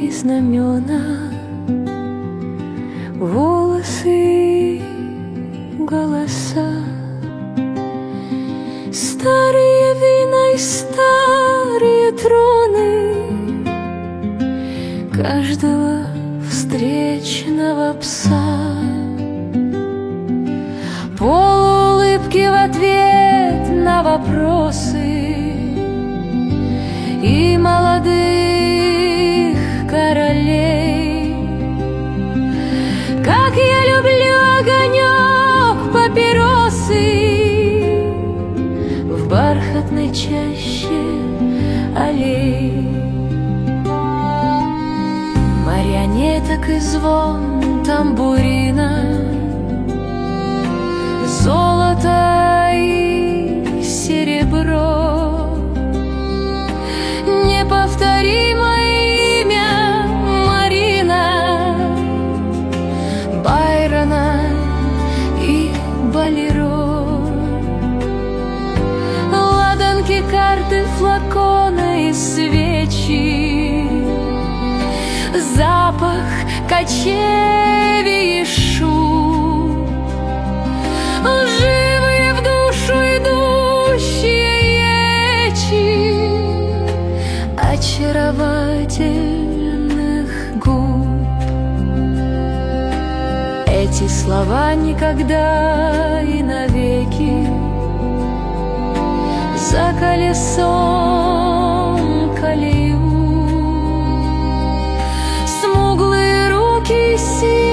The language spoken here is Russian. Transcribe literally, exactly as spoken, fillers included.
и знамена, волосы и голоса, старые вина и старые троны каждого встречного пса, полуулыбки в ответ на вопросы и молодых королей. Как я люблю огонек папиросы в бархатной чаще аллей, марионеток и звон тамбурина, золото и серебро, неповторимое имя Марина, Байрона и Болеро, ладанки, карты, флаконы и свечи, запах кочевий и шум, живые в душу идущие речи очаровательных губ. Эти слова никогда и навеки за колесом колею, смуглые руки сильные